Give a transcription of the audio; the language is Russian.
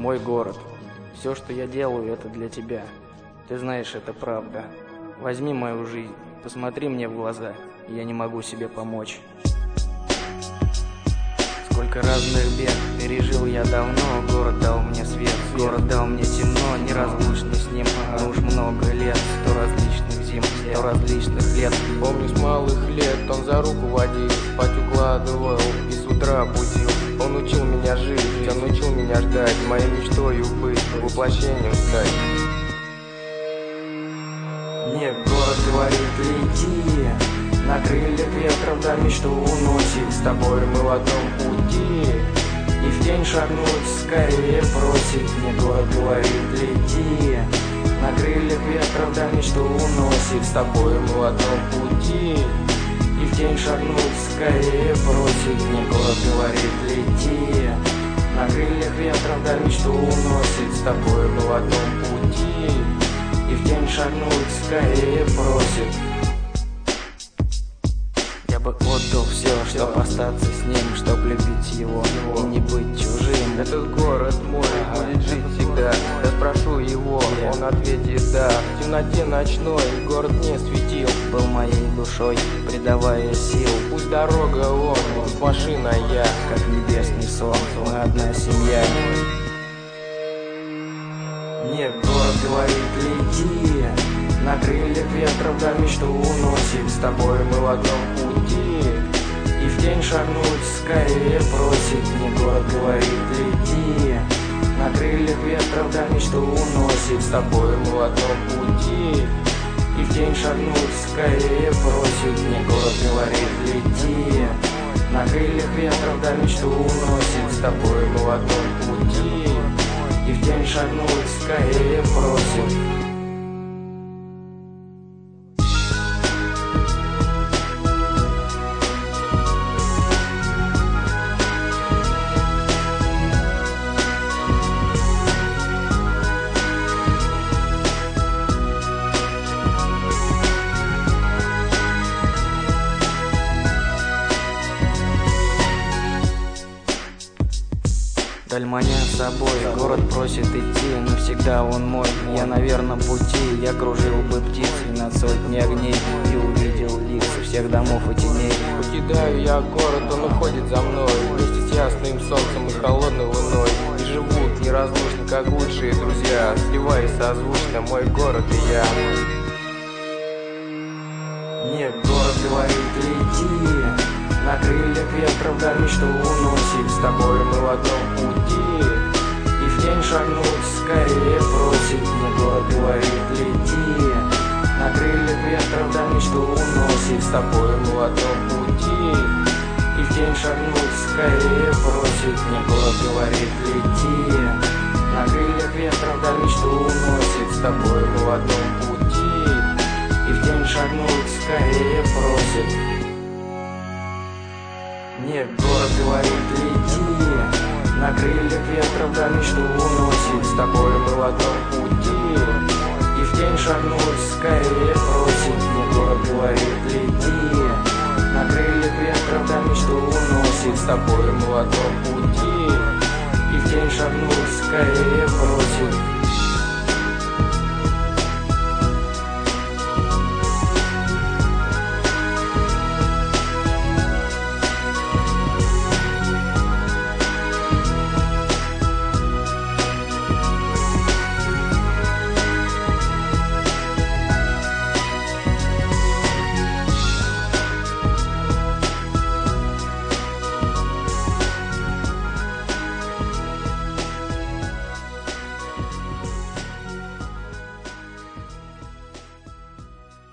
мой город. Все, что я делаю, это для тебя. Ты знаешь, это правда. Возьми мою жизнь, посмотри мне в глаза, я не могу себе помочь. Сколько разных бед пережил я давно. Город дал мне свет, город дал мне темно. Неразлучный с ним, но уж много лет. 100 различных зим, 100 различных лет. Помню, с малых лет он за руку водил, спать укладывал и с утра будил. Он учил меня жить, он учил меня ждать, моей мечтою быть, воплощением стать. Мне город говорит, лети, на крыльях ветра вдаль мечту уносит. С тобой мы в одном пути, и в день шагнуть скорее просит. Мне город говорит, лети, на крыльях ветра вдаль мечту уносит. С тобой мы в одном пути, и в день шагнуть скорее просит. Мне город говорит, лети, на крыльях ветра вдаль мечту уносит. С тобой мы в одном пути, и в день шагнуть скорее просит. Я бы отдал все, чтоб остаться с ним, чтоб любить его и не быть чужим. Этот город мой будет жить всегда. Я спрошу его, он ответит да. В темноте ночной город мне светил, был моей душой, придавая сил. Пусть дорога он, пусть машина я, как небесный сон, мы одна семья. Мне город говорит, лети, на крыльях ветра вдаль мечту уносит. С тобой мы в одном пути, и в день шагнуть скорее просит. Мне город говорит, лети, на крыльях ветра вдаль мечту уносит. С тобой мы в одном пути, и в день шагнуть скорее просит. Мне город говорит, лети, на крыльях ветра вдаль мечту уносит. С тобой мы в одном пути, и в день шагнуть скорее просит. Даль маня с собой, город просит идти, но всегда он мой. Я на верном пути, я кружил бы птицей над сотней огней и увидел лица всех домов и теней. Покидаю я город, он уходит за мной, вместе с ясным солнцем и холодной луной. И живут неразлучно, как лучшие друзья, сливаясь созвучно мой город и я. Мне город говорит, лети, на крыльях ветра вдаль мечту уносит. С тобой мы в одном пути, и в день шагнуть скорее просит. Мне город говорит, лети, на крыльях ветра вдаль мечту уносит. С тобой мы в одном пути, и в день шагнуть скорее просит. Мне город говорит, лети, на крыльях ветра вдаль мечту уносит. С тобой мы в одном пути, и в день шагнуть скорее просит. Мне город говорит, лети, на крыльях ветра вдаль мечту уносит. С тобой мы в одном пути, и в день шагнуть скорее просит. Мне город говорит, лети, на крыльях ветра вдаль мечту уносит. С тобой мы в одном пути, и в день шагнуть